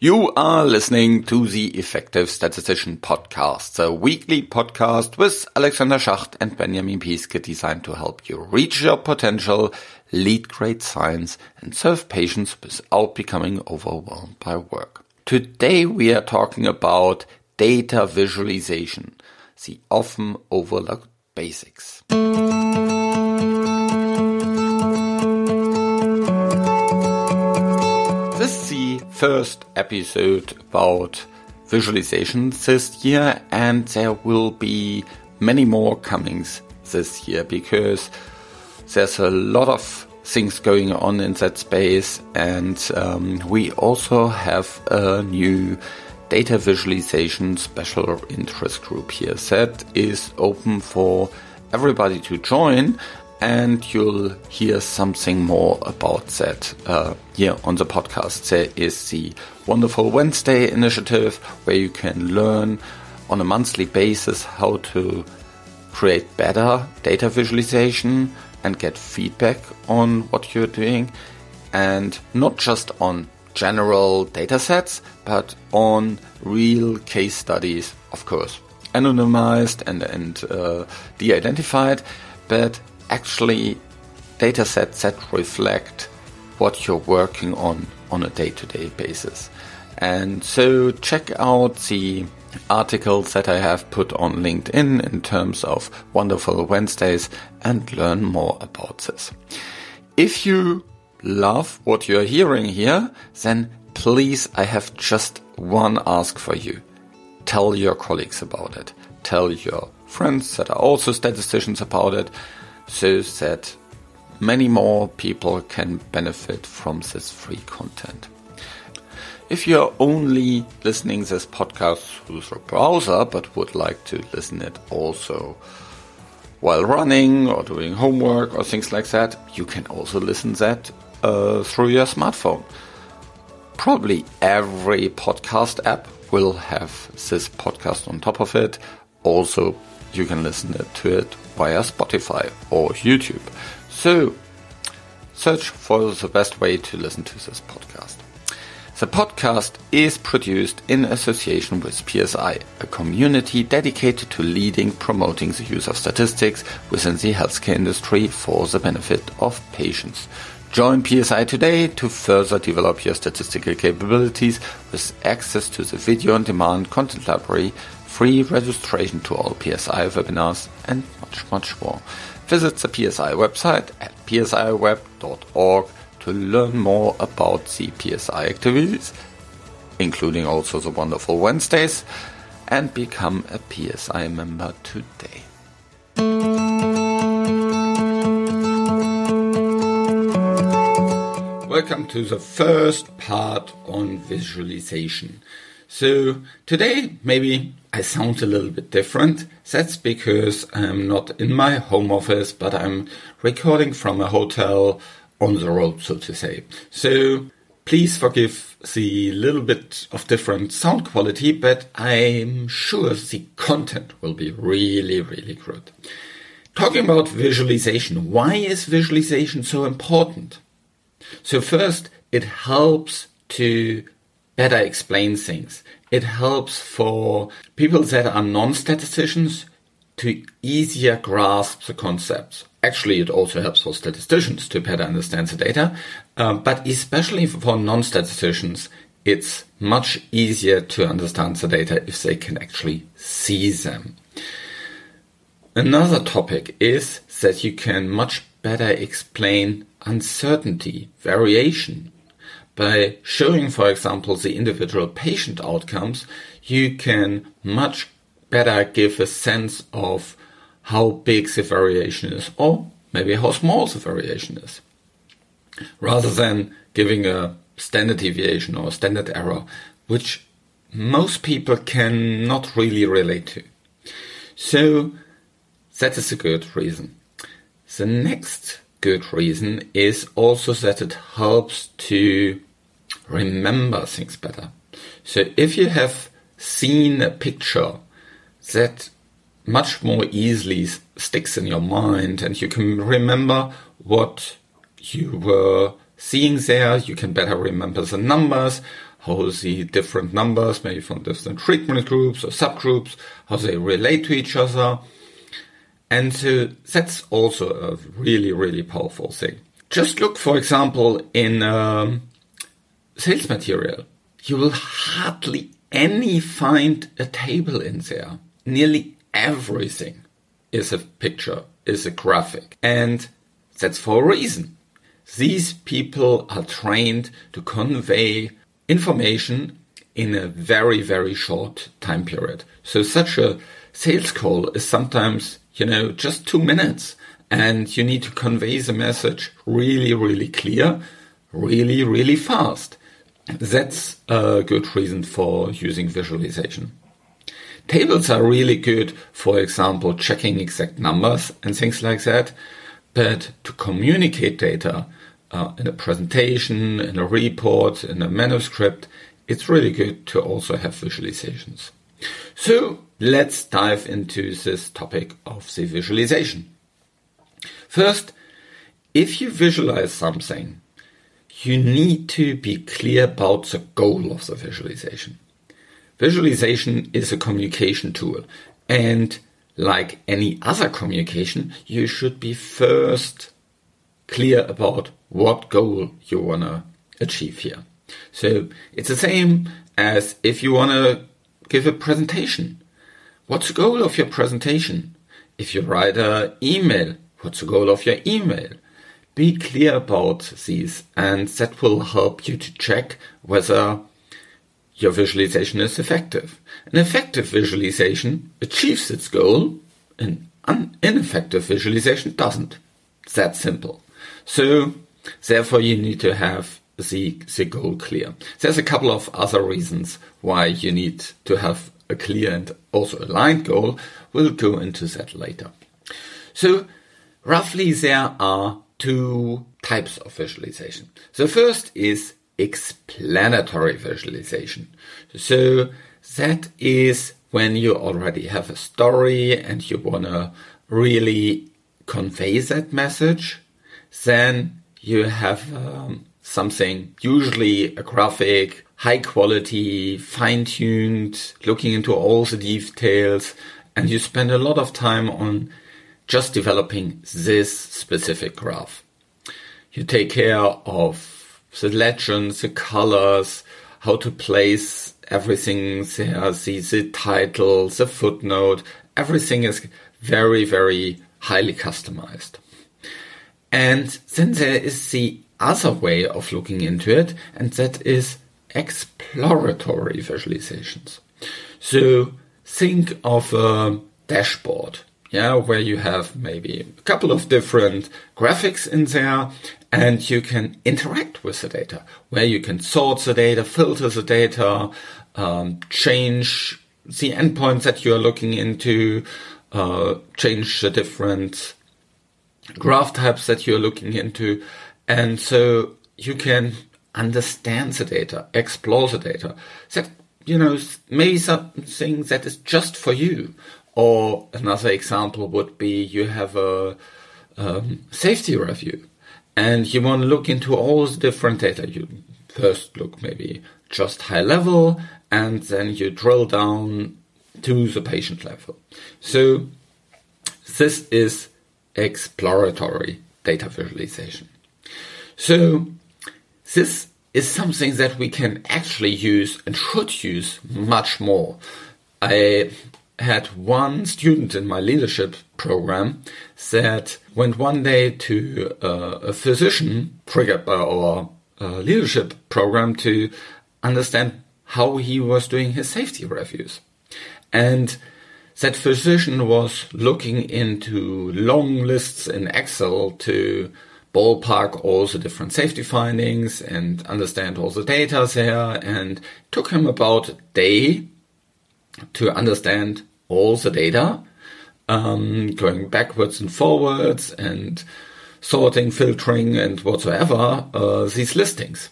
You are listening to the Effective Statistician Podcast, a weekly podcast with Alexander Schacht and Benjamin Pieske designed to help you reach your potential, lead great science, and serve patients without becoming overwhelmed by work. Today we are talking about data visualization, the often overlooked basics. This is the first episode about visualizations this year, and there will be many more comings this year because there's a lot of things going on in that space, and we also have a new data visualization special interest group here that is open for everybody to join. And you'll hear something more about that here on the podcast. There is the Wonderful Wednesday initiative where you can learn on a monthly basis how to create better data visualization and get feedback on what you're doing. And not just on general data sets, but on real case studies, of course, anonymized and de-identified, but actually data sets that reflect what you're working on a day-to-day basis. And so check out the articles that I have put on LinkedIn in terms of Wonderful Wednesdays and learn more about this. If you love what you're hearing here, then please, I have just one ask for you. Tell your colleagues about it. Tell your friends that are also statisticians about it, so that many more people can benefit from this free content. If you're only listening this podcast through the browser but would like to listen it also while running or doing homework or things like that, you can also listen that through your smartphone. Probably every podcast app will have this podcast on top of it. Also, you can listen to it via Spotify or YouTube. So, search for the best way to listen to this podcast. The podcast is produced in association with PSI, a community dedicated to leading, promoting the use of statistics within the healthcare industry for the benefit of patients. Join PSI today to further develop your statistical capabilities with access to the video-on-demand content library, free registration to all PSI webinars, and much more. Visit the PSI website at psiweb.org to learn more about the PSI activities, including also the Wonderful Wednesdays, and become a PSI member today. Welcome to the first part on visualization. So today maybe I sound a little bit different. That's because I'm not in my home office, but I'm recording from a hotel on the road, so to say. So please forgive the little bit of different sound quality, but I'm sure the content will be really, really good. Talking about visualization, why is visualization so important? So first, it helps to better explain things. It helps for people that are non-statisticians to easier grasp the concepts. Actually, it also helps for statisticians to better understand the data, but especially for non-statisticians, it's much easier to understand the data if they can actually see them. Another topic is that you can much better explain uncertainty, variation. By showing, for example, the individual patient outcomes, you can much better give a sense of how big the variation is, or maybe how small the variation is, rather than giving a standard deviation or a standard error, which most people can not really relate to. So that is a good reason. The next good reason is also that it helps to remember things better. So if you have seen a picture that much more easily sticks in your mind and you can remember what you were seeing there, you can better remember the numbers, how the different numbers, maybe from different treatment groups or subgroups, how they relate to each other. And so that's also a really, really powerful thing. Just look, for example, in sales material. You will hardly find a table in there. Nearly everything is a picture, is a graphic. And that's for a reason. These people are trained to convey information in a very, very short time period. So such a sales call is sometimes, just 2 minutes. And you need to convey the message really, really clear, really, really fast. That's a good reason for using visualization. Tables are really good, for example, checking exact numbers and things like that. But to communicate data in a presentation, in a report, in a manuscript, it's really good to also have visualizations. So let's dive into this topic of the visualization. First, if you visualize something, you need to be clear about the goal of the visualization. Visualization is a communication tool, and like any other communication, you should be first clear about what goal you want to achieve here. So it's the same as if you want to give a presentation. What's the goal of your presentation? If you write an email, what's the goal of your email? Be clear about these, and that will help you to check whether your visualization is effective. An effective visualization achieves its goal, an ineffective visualization doesn't. It's that simple. So, therefore, you need to have the goal clear. There's a couple of other reasons why you need to have a clear and also aligned goal. We'll go into that later. So, roughly there are 2 types of visualization. The first is explanatory visualization. So that is when you already have a story and you want to really convey that message. Then you have something, usually a graphic, high quality, fine-tuned, looking into all the details, and you spend a lot of time on just developing this specific graph. You take care of the legends, the colors, how to place everything there, the title, the footnote. Everything is very, very highly customized. And then there is the other way of looking into it, and that is exploratory visualizations. So think of a dashboard. Where you have maybe a couple of different graphics in there, and you can interact with the data, where you can sort the data, filter the data, change the endpoints that you are looking into, change the different graph types that you're looking into. And so you can understand the data, explore the data. That, maybe something that is just for you. Or another example would be you have a safety review and you want to look into all the different data. You first look maybe just high level and then you drill down to the patient level. So this is exploratory data visualization. So this is something that we can actually use and should use much more. I had one student in my leadership program that went one day to a physician triggered by our leadership program to understand how he was doing his safety reviews. And that physician was looking into long lists in Excel to ballpark all the different safety findings and understand all the data there, and took him about a day to understand all the data, going backwards and forwards and sorting, filtering and whatsoever, these listings.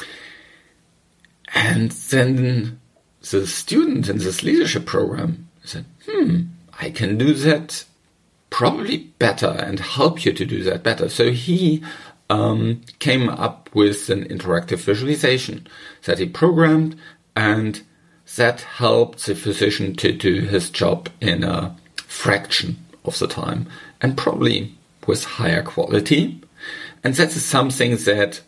And then the student in this leadership program said, I can do that probably better and help you to do that better. So he came up with an interactive visualization that he programmed, and that helped the physician to do his job in a fraction of the time and probably with higher quality. And that is something that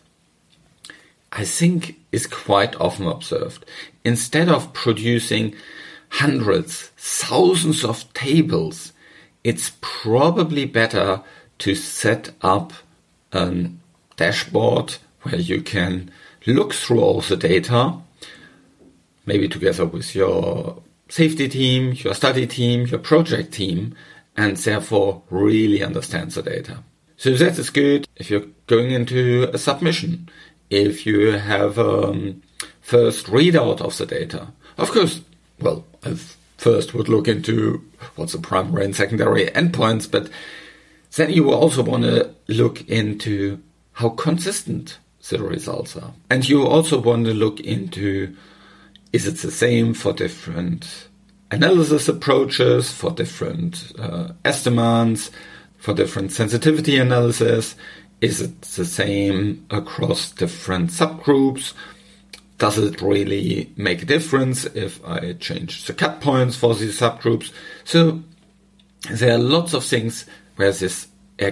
I think is quite often observed. Instead of producing hundreds, thousands of tables, it's probably better to set up a dashboard where you can look through all the data, maybe together with your safety team, your study team, your project team, and therefore really understand the data. So that is good if you're going into a submission, if you have a first readout of the data. Of course, well, I first would look into what's the primary and secondary endpoints, but then you also want to look into how consistent the results are. And you also want to look into, is it the same for different analysis approaches, for different estimates, for different sensitivity analysis? Is it the same across different subgroups? Does it really make a difference if I change the cut points for these subgroups? So there are lots of things where this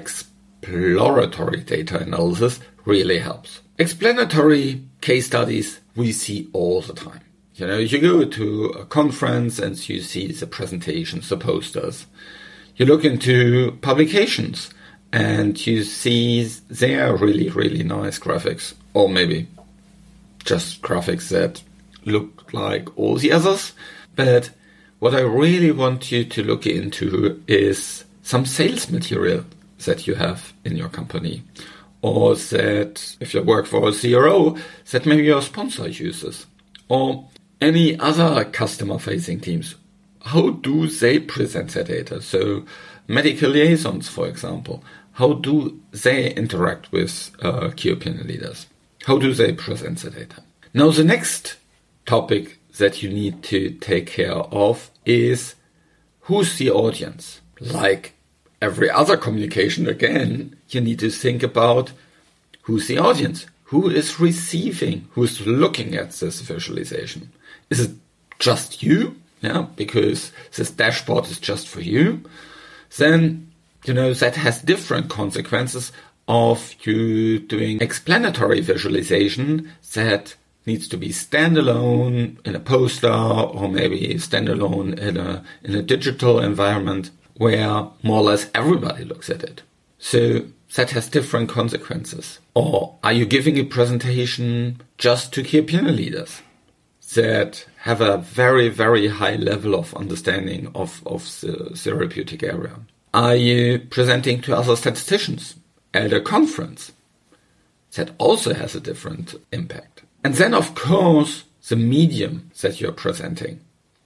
exploratory data analysis really helps. Explanatory case studies we see all the time. You know, you go to a conference and you see the presentations, the posters. You look into publications and you see there really, really nice graphics, or maybe just graphics that look like all the others. But what I really want you to look into is some sales material that you have in your company, or that if you work for a CRO, that maybe your sponsor uses, or any other customer-facing teams. How do they present their data? So medical liaisons, for example, how do they interact with key opinion leaders? How do they present the data? Now, the next topic that you need to take care of is who's the audience? Like every other communication, again, you need to think about who's the audience, who is receiving, who's looking at this visualization. Is it just you? Yeah, because this dashboard is just for you. Then, you know, that has different consequences of you doing explanatory visualization that needs to be standalone in a poster, or maybe standalone in a digital environment where more or less everybody looks at it. So that has different consequences. Or are you giving a presentation just to key opinion leaders that have a very, very high level of understanding of the therapeutic area? Are you presenting to other statisticians at a conference? That also has a different impact. And then, of course, the medium that you're presenting.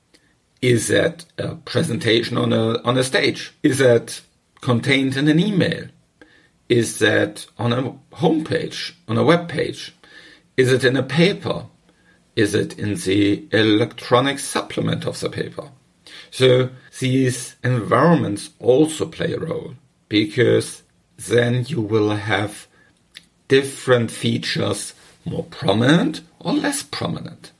Is that a presentation on a stage? Is that contained in an email? Is that on a homepage, on a web page? Is it in a paper? Is it in the electronic supplement of the paper? So these environments also play a role, because then you will have different features more prominent or less prominent.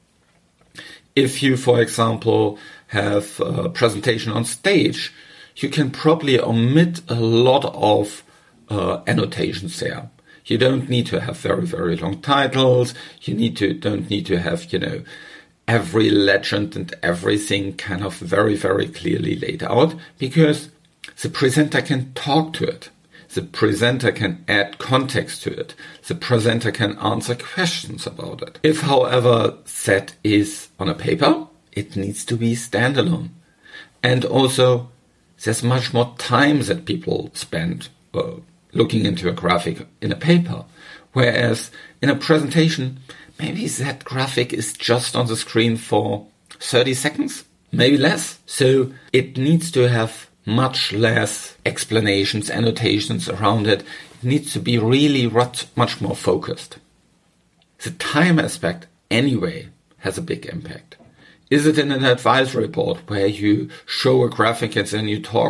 If you, for example, have a presentation on stage, you can probably omit a lot of annotations there. You don't need to have very, very long titles. You don't need to have, every legend and everything kind of very, very clearly laid out, because the presenter can talk to it. The presenter can add context to it. The presenter can answer questions about it. If, however, that is on a paper, it needs to be standalone. And also, there's much more time that people spend looking into a graphic in a paper. Whereas in a presentation, maybe that graphic is just on the screen for 30 seconds, maybe less. So it needs to have much less explanations, annotations around it. It needs to be really much more focused. The time aspect, anyway, has a big impact. Is it in an advisory board where you show a graphic and then you talk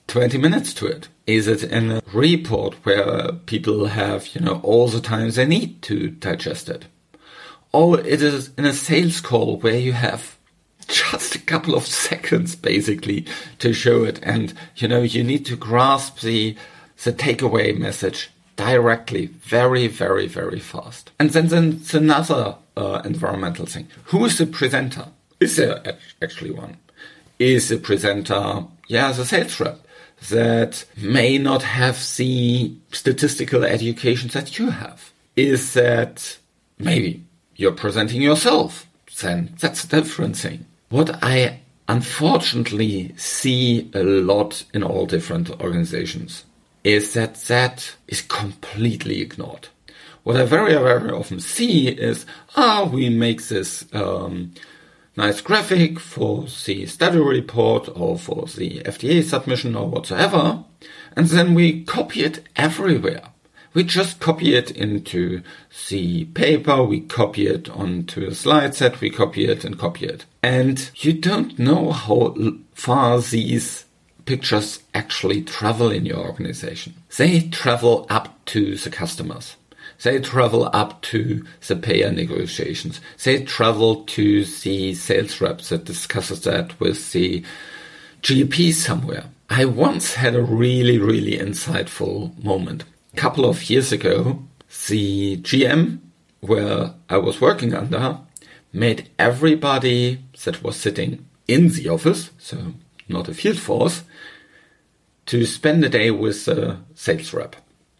20 minutes to it? Is it in a report where people have, all the time they need to digest it? Or it is in a sales call where you have just a couple of seconds basically to show it, and you need to grasp the takeaway message directly, very, very, very fast. And then there's another environmental thing. Who is the presenter? Is there actually one? Is the presenter, the sales rep that may not have the statistical education that you have? Is that maybe you're presenting yourself? Then that's a different thing. What I unfortunately see a lot in all different organizations is that is completely ignored. What I very, very often see is, we make this nice graphic for the study report or for the FDA submission or whatsoever, and then we copy it everywhere. We just copy it into the paper, we copy it onto a slide set, we copy it and copy it. And you don't know how far these pictures actually travel in your organization. They travel up to the customers. They travel up to the payer negotiations. They travel to the sales reps that discusses that with the GP somewhere. I once had a really, really insightful moment. A couple of years ago, the GM where I was working under made everybody that was sitting in the office, so not a field force, to spend a day with a sales rep.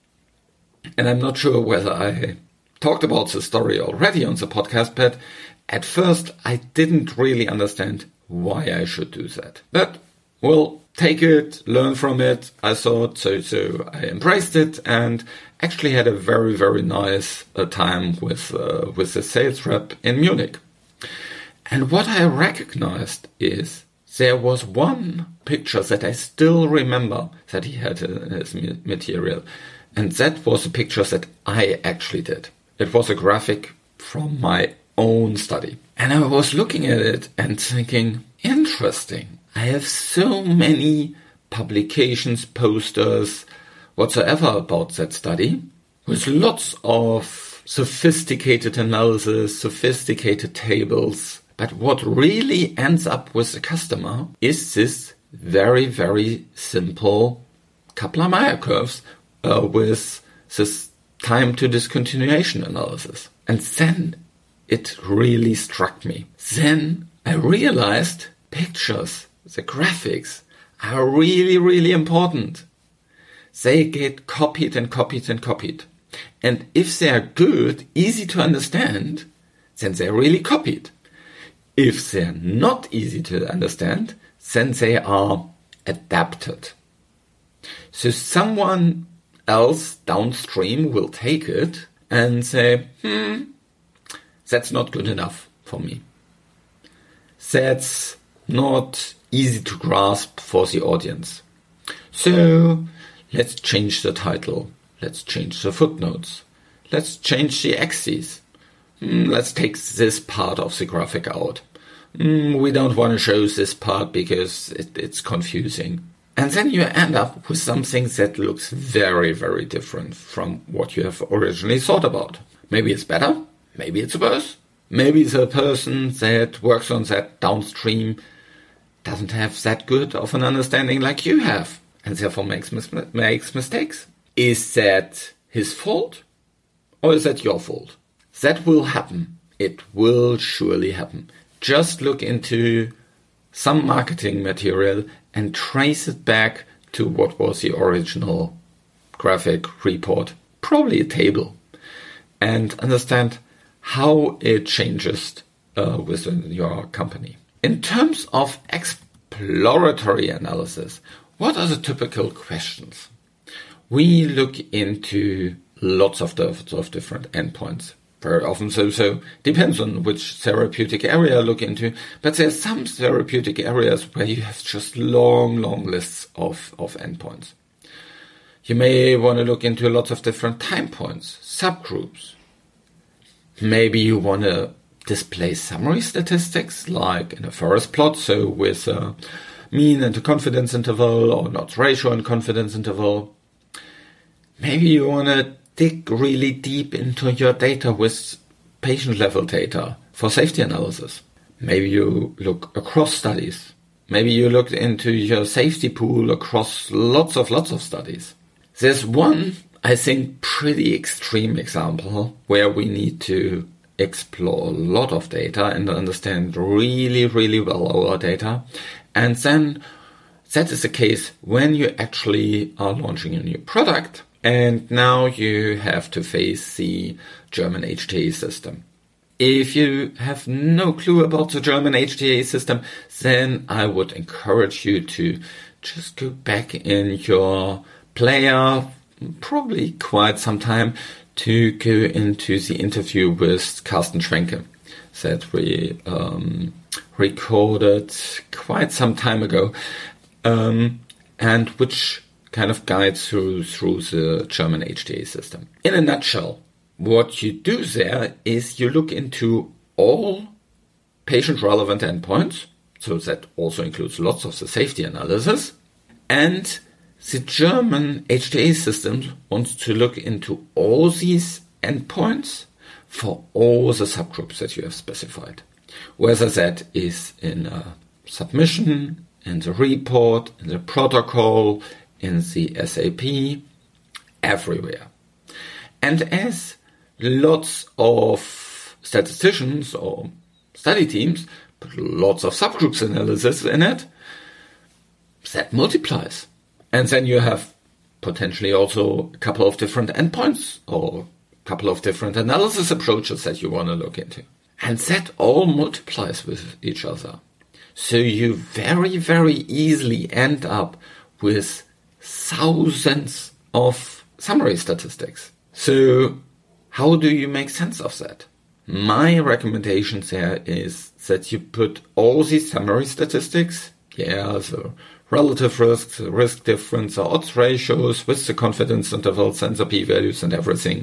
And I'm not sure whether I talked about the story already on the podcast, but at first I didn't really understand why I should do that. But, take it, learn from it. I thought so I embraced it and actually had a very, very nice time with the sales rep in Munich. And what I recognized is there was one picture that I still remember that he had in his material. And that was a picture that I actually did. It was a graphic from my own study. And I was looking at it and thinking, interesting. I have so many publications, posters, whatsoever about that study, with lots of sophisticated analysis, sophisticated tables. But what really ends up with the customer is this very, very simple Kaplan-Meier curves with this time to discontinuation analysis. And then it really struck me. Then I realized pictures, the graphics, are really, really important. They get copied and copied and copied. And if they are good, easy to understand, then they're really copied. If they're not easy to understand, then they are adapted. So someone else downstream will take it and say, that's not good enough for me. That's not easy to grasp for the audience. So let's change the title. Let's change the footnotes. Let's change the axes. Let's take this part of the graphic out. We don't want to show this part because it's confusing. And then you end up with something that looks very, very different from what you have originally thought about. Maybe it's better. Maybe it's worse. Maybe the person that works on that downstream doesn't have that good of an understanding like you have, and therefore makes mistakes. Is that his fault, or is that your fault? That will happen. It will surely happen. Just look into some marketing material and trace it back to what was the original graphic report, probably a table, and understand how it changes within your company. In terms of exploratory analysis, what are the typical questions? We look into lots of different endpoints. Very often so depends on which therapeutic area you look into, but there's some therapeutic areas where you have just long lists of endpoints. You may want to look into lots of different time points, subgroups. Maybe you want to display summary statistics like in a forest plot, so with mean and a confidence interval or an odds ratio and confidence interval. Maybe you want to dig really deep into your data with patient-level data for safety analysis. Maybe you look across studies. Maybe you look into your safety pool across lots of studies. There's one, I think, pretty extreme example where we need to explore a lot of data and understand really, really well our data. And then that is the case when you actually are launching a new product and now you have to face the German HTA system. If you have no clue about the German HTA system, then I would encourage you to just go back in your player, probably quite some time, to go into the interview with Carsten Schwenke that we recorded quite some time ago, and which kind of guides through the German HTA system. In a nutshell, what you do there is you look into all patient-relevant endpoints, so that also includes lots of the safety analysis, and the German HTA system wants to look into all these endpoints for all the subgroups that you have specified, whether that is in a submission, in the report, in the protocol, in the SAP, everywhere. And as lots of statisticians or study teams put lots of subgroups analysis in it, that multiplies. And then you have potentially also a couple of different endpoints or a couple of different analysis approaches that you want to look into. And that all multiplies with each other. So you very, very easily end up with thousands of summary statistics. So how do you make sense of that? My recommendation there is that you put all these summary statistics, the relative risks, the risk difference, the odds ratios with the confidence intervals and the p-values and everything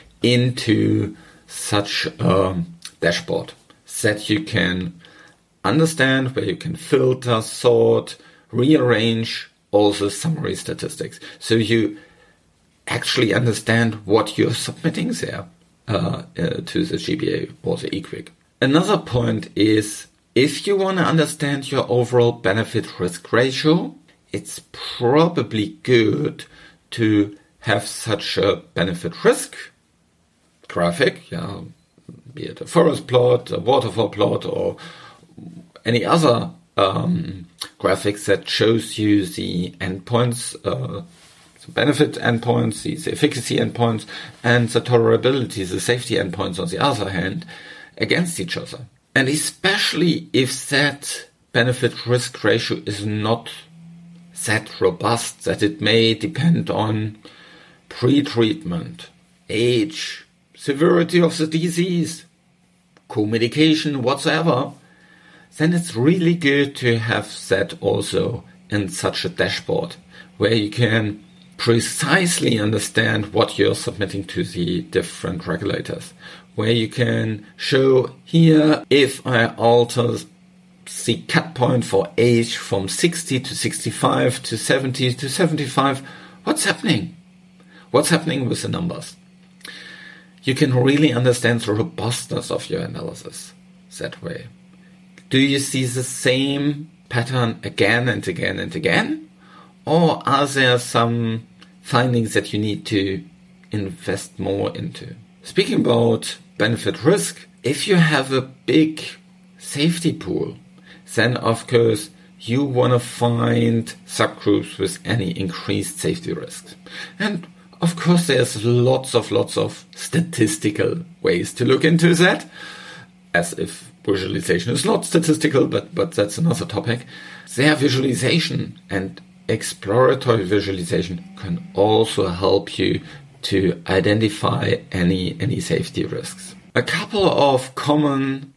into such a dashboard that you can understand, where you can filter, sort, rearrange all the summary statistics. So you actually understand what you're submitting there to the GBA or the EQUIC. Another point is, if you want to understand your overall benefit-risk ratio, it's probably good to have such a benefit-risk graphic, be it a forest plot, a waterfall plot, or any other graphics that shows you the endpoints, the benefit endpoints, the efficacy endpoints, and the tolerability, the safety endpoints on the other hand, against each other. And especially if that benefit-risk ratio is not that robust, that it may depend on pre-treatment, age, severity of the disease, co-medication, whatsoever, then it's really good to have that also in such a dashboard where you can precisely understand what you're submitting to the different regulators, where you can show here, if I alter the cut point for age from 60 to 65 to 70 to 75, what's happening? What's happening with the numbers? You can really understand the robustness of your analysis that way. Do you see the same pattern again and again and again? Or are there some findings that you need to invest more into? Speaking about benefit risk, if you have a big safety pool, then of course you want to find subgroups with any increased safety risks. And of course there's lots of statistical ways to look into that, as if visualization is not statistical, but that's another topic. Their visualization and exploratory visualization can also help you to identify any safety risks. A couple of common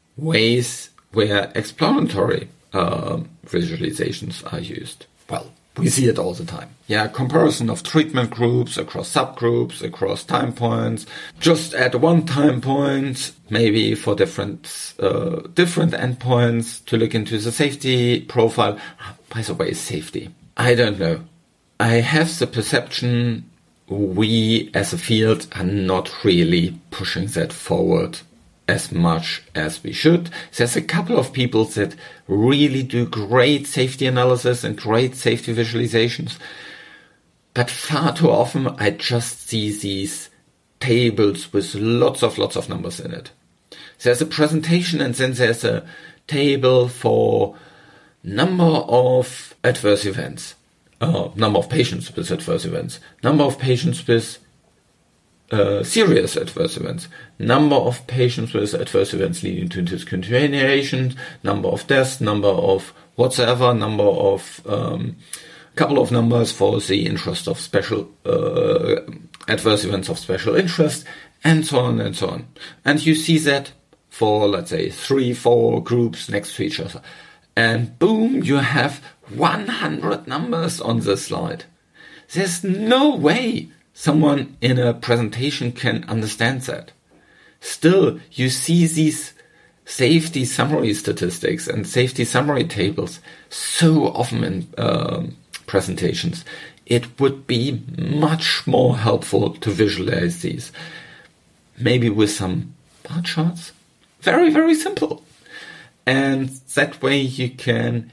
ways where exploratory visualizations are used. Well, We see it all the time. Yeah, comparison of treatment groups across subgroups, across time points, just at one time point, maybe for different endpoints to look into the safety profile. By the way, safety. I don't know. I have the perception we as a field are not really pushing that forward as much as we should. There's a couple of people that really do great safety analysis and great safety visualizations, but far too often I just see these tables with lots of numbers in it. There's a presentation and then there's a table for number of adverse events, number of patients with adverse events, number of patients with serious adverse events, number of patients with adverse events leading to discontinuation, number of deaths, number of whatsoever, number of couple of numbers for the interest of special adverse events of special interest, and so on and so on. And you see that for, let's say, 3-4 groups next to each other. And boom, you have 100 numbers on the slide. There's no way someone in a presentation can understand that. Still, you see these safety summary statistics and safety summary tables so often in presentations. It would be much more helpful to visualize these. Maybe with some bar charts. Very, very simple. And that way you can,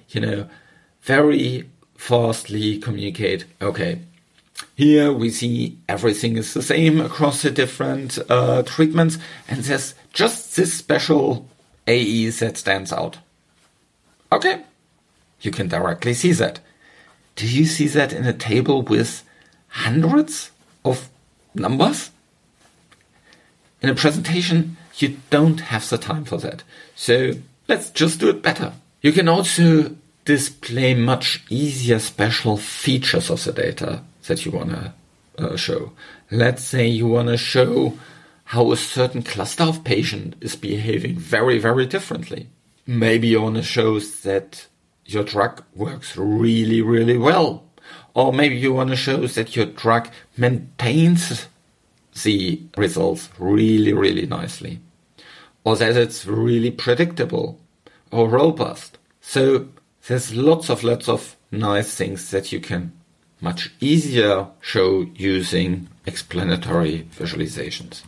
very fastly communicate, okay, here we see everything is the same across the different treatments, and there's just this special AE that stands out. Okay, you can directly see that. Do you see that in a table with hundreds of numbers? In a presentation, you don't have the time for that. So let's just do it better. You can also display much easier special features of the data that you want to show. Let's say you want to show how a certain cluster of patients is behaving very, very differently. Maybe you want to show that your drug works really, really well. Or maybe you want to show that your drug maintains the results really, really nicely. Or that it's really predictable or robust. So there's lots of nice things that you can much easier show using explanatory visualizations.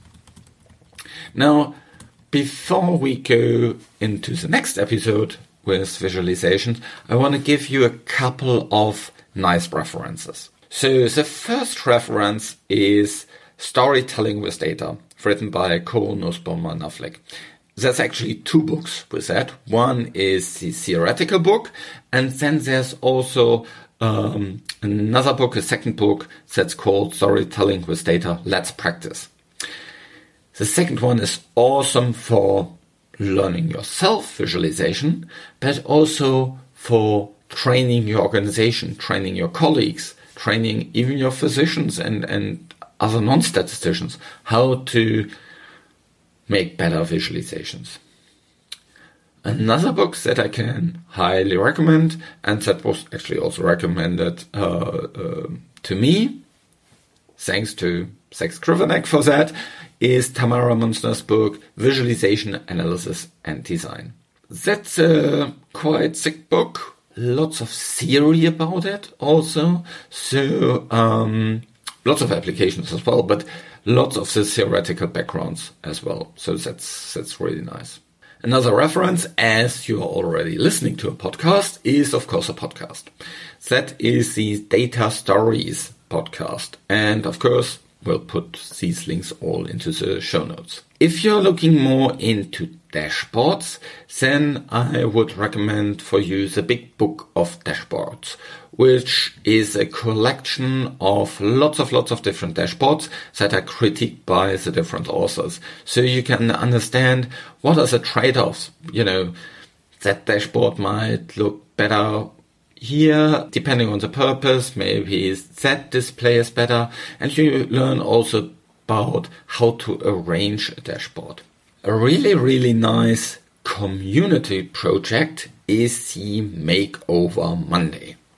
Now, before we go into the next episode with visualizations, I want to give you a couple of nice references. So the first reference is Storytelling with Data, written by Cole, Nussbaum, and Affleck. There's actually 2 books with that. One is the theoretical book, and then there's also another book, a second book, that's called Storytelling with Data, Let's Practice. The second one is awesome for learning yourself visualization, but also for training your organization, training your colleagues, training even your physicians and other non-statisticians how to make better visualizations. Another book that I can highly recommend, and that was actually also recommended to me, thanks to Zach Skrivenek for that, is Tamara Munzner's book, Visualization, Analysis and Design. That's a quite thick book, lots of theory about it also, so lots of applications as well, but lots of the theoretical backgrounds as well, so that's really nice. Another reference, as you're already listening to a podcast, is of course a podcast. That is the Data Stories podcast. And of course, we'll put these links all into the show notes. If you're looking more into dashboards, then I would recommend for you the Big Book of Dashboards, which is a collection of lots of different dashboards that are critiqued by the different authors. So you can understand what are the trade-offs. That dashboard might look better here, depending on the purpose. Maybe that display is better. And you learn also about how to arrange a dashboard. A really, really nice community project is the Makeover Monday.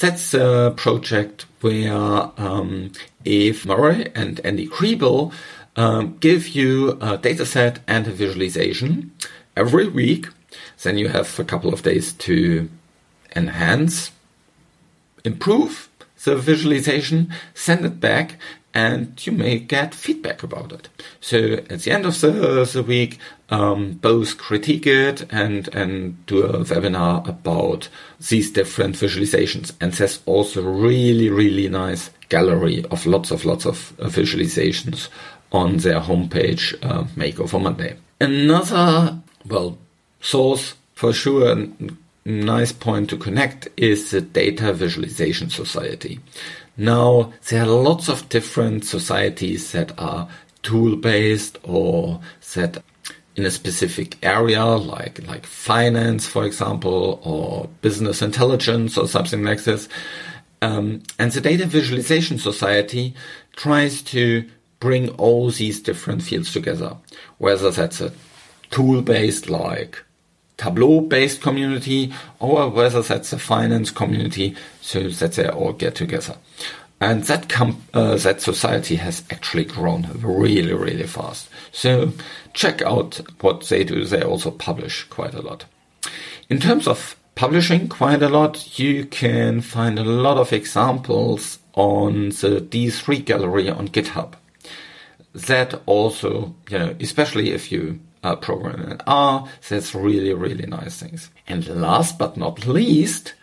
That's a project where Eve Murray and Andy Kriebel give you a dataset and a visualization every week. Then you have a couple of days to enhance, improve the visualization, send it back, and you may get feedback about it. So at the end of the week, both critique it and do a webinar about these different visualizations. And there's also a really, really nice gallery of lots of visualizations on their homepage, Makeover Monday. Another, source for sure, a nice point to connect is the Data Visualization Society. Now, there are lots of different societies that are tool-based or that in a specific area, like finance, for example, or business intelligence or something like this. And the Data Visualization Society tries to bring all these different fields together, whether that's a tool-based like Tableau-based community, or whether that's a finance community, so that they all get together. And that society has actually grown really, really fast. So check out what they do. They also publish quite a lot. In terms of publishing quite a lot, you can find a lot of examples on the D3 gallery on GitHub. That also, especially if you program in R, that's really, really nice things. And last but not least,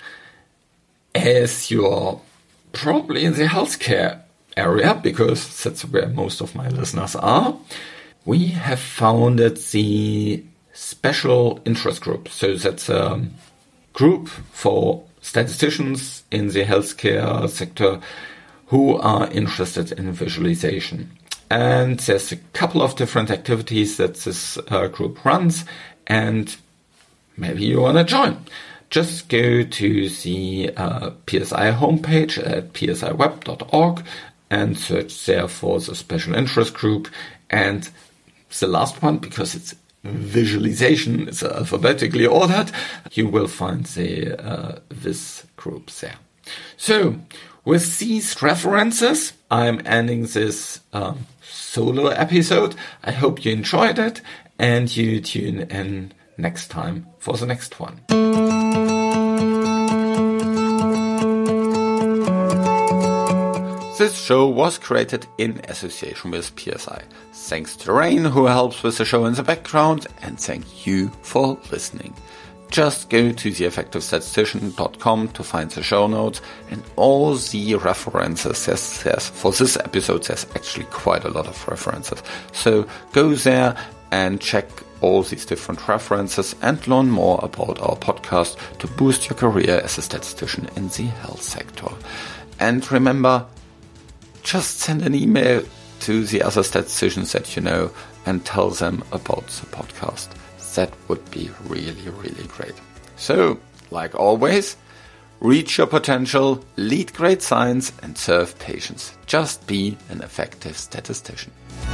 as you're probably in the healthcare area, because that's where most of my listeners are, we have founded the Special Interest Group. So that's a group for statisticians in the healthcare sector who are interested in visualization. And there's a couple of different activities that this group runs, and maybe you want to join. Just go to the PSI homepage at psiweb.org and search there for the Special Interest Group. And the last one, because it's visualization, it's alphabetically ordered, you will find the this group there. So, with these references, I'm ending this solo episode. I hope you enjoyed it, and you tune in next time for the next one. This show was created in association with PSI. Thanks to Rain, who helps with the show in the background, and thank you for listening. Just go to theeffectivestatistician.com to find the show notes and all the references. Yes, for this episode, there's actually quite a lot of references. So go there and check all these different references and learn more about our podcast to boost your career as a statistician in the health sector. And remember, just send an email to the other statisticians that you know and tell them about the podcast. That would be really, really great. So, like always, reach your potential, lead great science, and serve patients. Just be an effective statistician.